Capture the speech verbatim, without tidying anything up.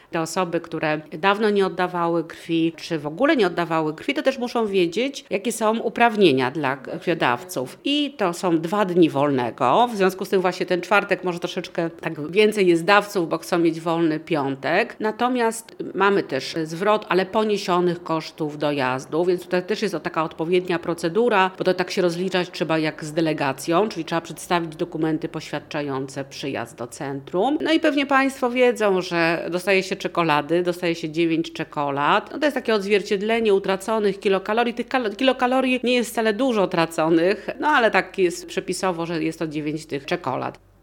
te osoby, które dawno nie oddawały krwi, czy w ogóle nie oddawały krwi, to też muszą wiedzieć, jakie są uprawnienia dla krwiodawców. I to są dwa dni wolnego. W związku z tym właśnie ten czwartek może troszeczkę tak więcej jest dawców, bo chcą mieć wolny piątek. Natomiast mamy też zwrot, ale poniesionych kosztów dojazdu, więc tutaj też jest to taka odpowiednia procedura, bo to tak się rozliczać trzeba jak z delegacją, czyli trzeba przedstawić dokumenty poświadczające przyjazd do centrum. No i pewnie Państwo wiedzą, że dostaje się czekolady, dostaje się dziewięć czekolad. No to jest takie odzwierciedlenie utraconych kilokalorii. Tych kal- kilokalorii nie jest wcale dużo traconych, no ale tak jest przepisowo, że jest to dziewięć tych czekolad.